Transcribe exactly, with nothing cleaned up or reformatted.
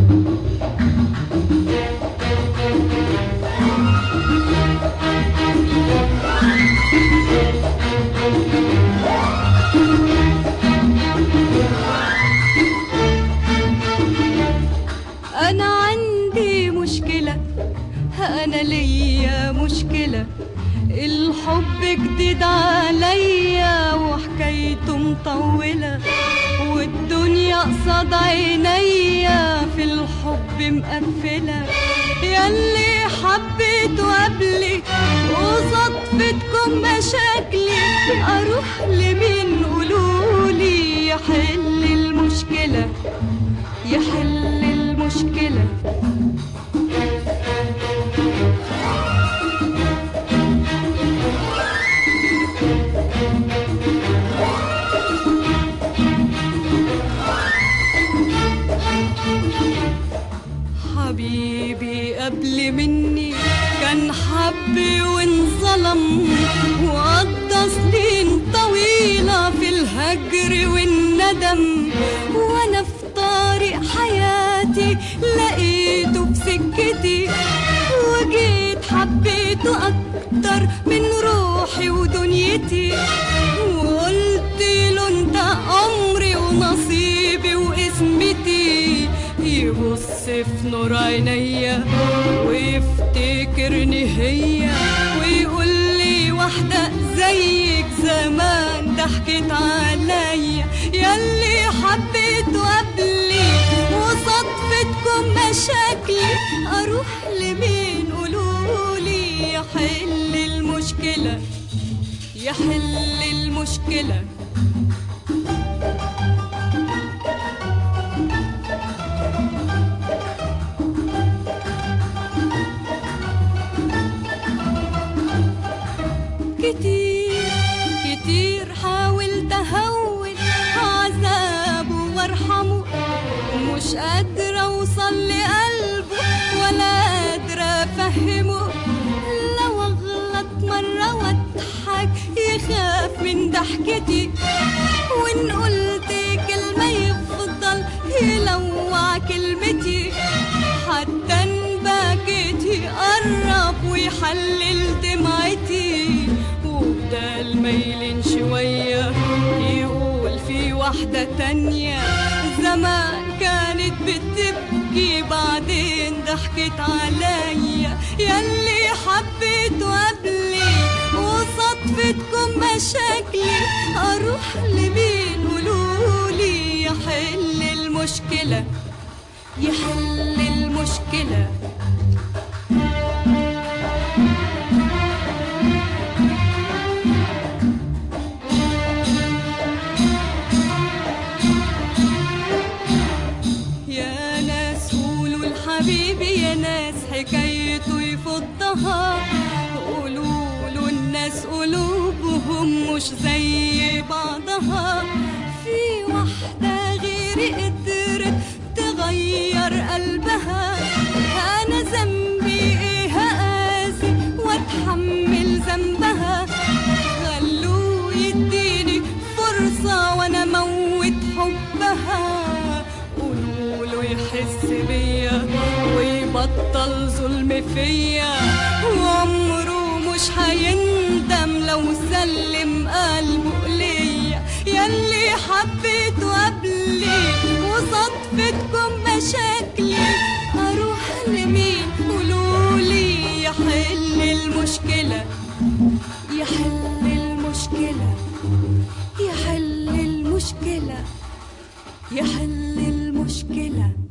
أنا عندي مشكلة، أنا ليا مشكلة، الحب جديد عليا وحكايته مطولة، والدنيا قصاد عينيا في الحب مقفلة. ياللي حبيته قبلي وصدفتكم مشاكلي، أروح لمين قولولي يحل المشكلة، يحل المشكلة. حبيبي قبل مني كان حبي وانظلم، وقضى سنين طويلة في الهجر والندم، وانا في طريق حياتي لقيته في سكتي، وجيت حبيته اكتر من روحي ودنيتي، وقلت له انت عمري ونصيبي واسمتي، يبص في نور عينيا ويفتكرني هي، ويقول لي واحدة زيك زمان ضحكت عليا. ياللي حبيته قبلي وصدفتكم مشاكلي، اروح لمين قولولي يحل المشكلة، يحل المشكلة. كتير كتير حاولت اهون عذابه وارحمه، مش قادرة اوصل لقلبه ولا قادرة افهمه، لو اغلط مرة واضحك يخاف من ضحكتي، وان قلت كلمة يفضل يلوع كلمتي، حتى ان بكيت يقرب ويحلل دمعتي، وبدال ما يلين شوية يقول في واحدة تانية زمان كانت بتبكي بعدين ضحكت عليا. ياللي حبيته قبلي وصدفتكم مشاكلي، اروح لمين قولولي يحل المشكلة، يحل المشكلة. حبيبي يا ناس حكايته يفضها، قولوله الناس قلوبهم مش زي بعضها، في واحدة غيري قدرت تغير قلبها، أنا ذنبي إيه هقاسي وأتحمل ذنبها، خلوه يديني فرصة وأنا موت حبها، قولوله يحس بيا ويبطل ظلم فيا، وعمره مش هيندم لو سلم قلبه ليا. ياللي حبيته قبلي وصدفتكم مشاكلي، اروح لمين قولولي يحل المشكلة، يحل المشكلة، يحل المشكلة، يحل المشكلة.